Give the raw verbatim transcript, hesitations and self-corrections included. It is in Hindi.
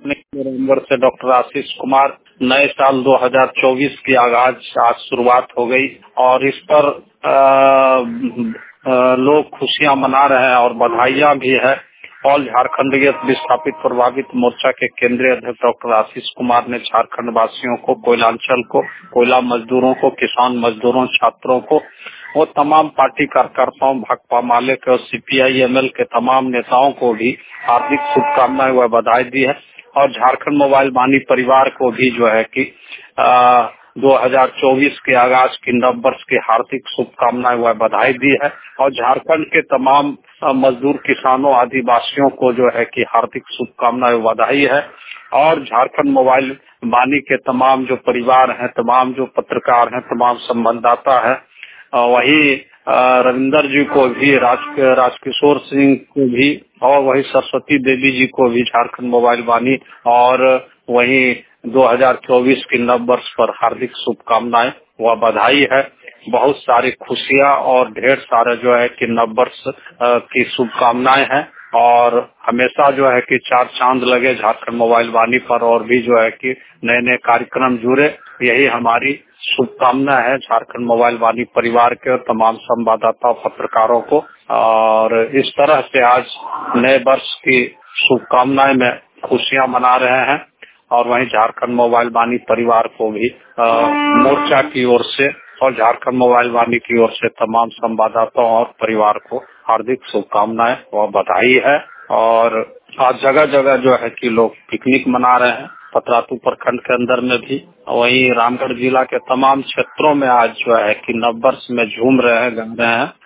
अपने नवंबर से डॉक्टर आशीष कुमार नए साल दो हज़ार चौबीस की आगाज आज शुरुआत हो गई और इस पर आ, आ, लोग खुशियां मना रहे हैं और बधाइयां भी है। ऑल झारखंडीय विस्थापित प्रभावित मोर्चा के केंद्रीय अध्यक्ष डॉक्टर आशीष कुमार ने झारखंड वासियों को, कोयलांचल को, कोयला मजदूरों को, किसान मजदूरों, छात्रों को और तमाम पार्टी कार्यकर्ताओं, भाकपा माले के और सीपीआई एमएल के तमाम नेताओं को भी हार्दिक शुभकामनाएं व बधाई दी है और झारखंड मोबाइल वाणी परिवार को भी जो है कि आ, दो हज़ार चौबीस के आगाज की नव वर्ष की हार्दिक शुभकामनाएं व बधाई दी है और झारखंड के तमाम मजदूर, किसानों, आदिवासियों को जो है कि हार्दिक शुभकामनाएं व बधाई है और झारखंड मोबाइल वाणी के तमाम जो परिवार हैं, तमाम जो पत्रकार हैं, तमाम संवाददाता है, वही रविंदर जी को भी, राज राजकिशोर सिंह को भी और वही सरस्वती देवी जी को भी झारखंड मोबाइल वाणी और वही दो हज़ार चौबीस की नव वर्ष पर हार्दिक शुभकामनाएं व बधाई है। बहुत सारी खुशियां और ढेर सारे जो है कि नव वर्ष की शुभकामनाएं हैं और हमेशा जो है कि चार चांद लगे झारखंड मोबाइल वाणी पर और भी जो है कि नए नए कार्यक्रम जुड़े, यही हमारी शुभकामना है झारखंड मोबाइल वाणी परिवार के और तमाम संवाददाता पत्रकारों को। और इस तरह से आज नए वर्ष की शुभकामनाएं में खुशियां मना रहे हैं और वहीं झारखंड मोबाइल वाणी परिवार को भी आ, मोर्चा की ओर से और झारखंड मोबाइल वाणी की ओर से तमाम संवाददाताओं और परिवार को हार्दिक शुभकामनाएं व बधाई है। और आज जगह जगह जो है कि लोग पिकनिक मना रहे हैं, पतरातू प्रखंड के अंदर में भी, वहीं रामगढ़ जिला के तमाम क्षेत्रों में आज जो है कि नव वर्ष में झूम रहे हैं, गा रहे हैं